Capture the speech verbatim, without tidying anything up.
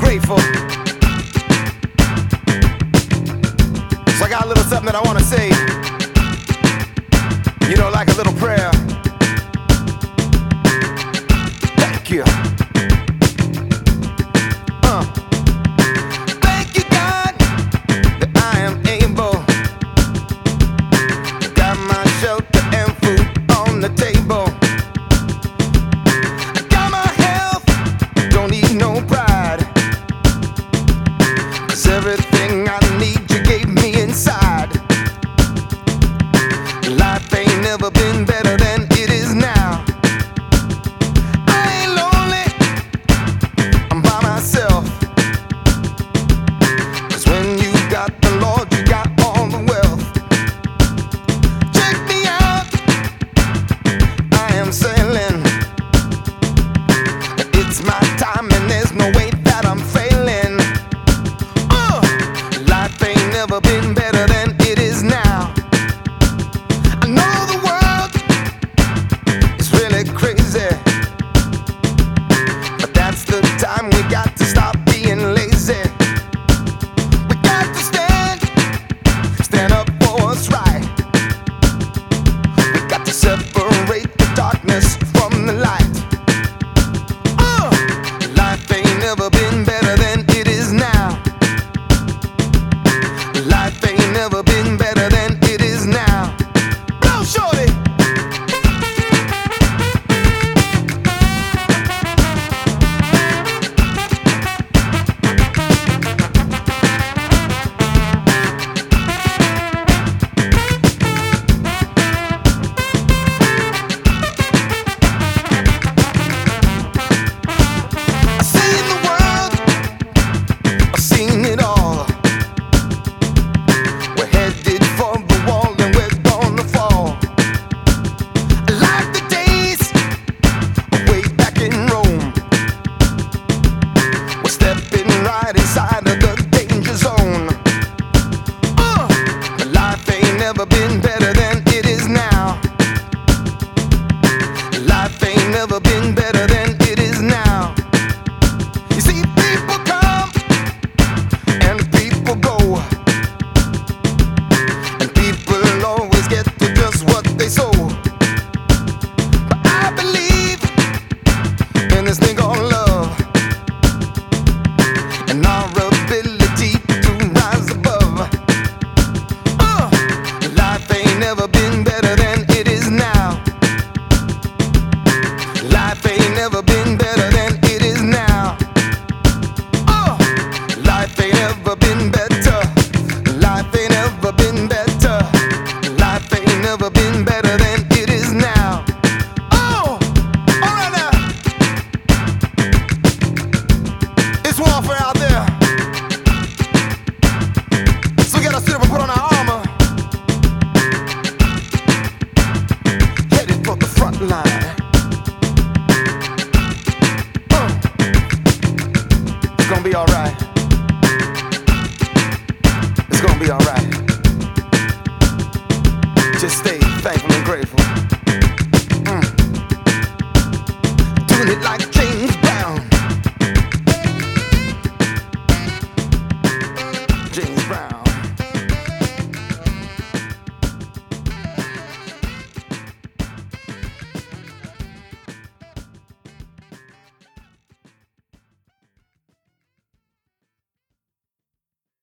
grateful. So I got a little something that I want to say. You know, like a little prayer. Thank you. Uh. Thank you, God, that I am able. Got my shelter and food on the table. I got my health, don't need no pride. 'Cause everything I need you gave me inside. Life ain't never been better than it is now. I ain't lonely, I'm by myself. 'Cause when you got the Lord, you got all the wealth. Check me out, I am sailing. It's my time and there's no way that I'm failing. uh, Life ain't never been better than it is now. I know the world is really crazy, but that's the time we got to stop being lazy. We got to stand, stand up for what's right. We got to separate the darkness from the light. uh, Life ain't never been better than it is now. Life ain't never been better than it is now. Blow, shorty. I've seen the world, I've seen it all. We're headed for the wall and we're gonna fall. I like the days way back in Rome. We're stepping right inside of the danger zone. uh, But life ain't never been better than it is now. Life ain't never been better than it is now. You see, people come and people go, and people always get to just what they sow. But I believe in this thing called love, and our ability to rise above. uh, Life ain't never been better than it is now. Life ain't never been better than it is now. uh, Life ain't ever been better. Life ain't ever been better. Life ain't never been better than it is now. Oh, alright now. It's warfare out there, so we gotta sit up and put on our armor, headed for the front line. Uh, It's gonna be alright. It's gonna be alright. Just stay thankful and grateful.